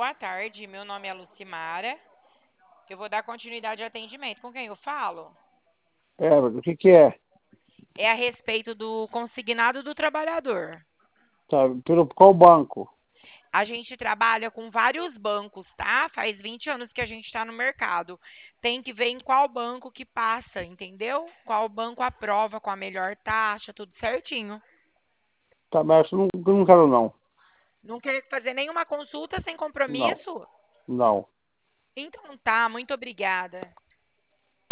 boa tarde. Meu nome é Lucimara. Eu vou dar continuidade ao atendimento. Com quem eu falo? O que que é? É a respeito do consignado do trabalhador. Tá, pelo qual banco? A gente trabalha com vários bancos, tá? Faz 20 anos que a gente está no mercado. Tem que ver em qual banco que passa, entendeu? Qual banco aprova com a melhor taxa, tudo certinho. Tá, mas eu não quero não. Não quer fazer nenhuma consulta sem Não, compromisso? não. Então tá, muito obrigada.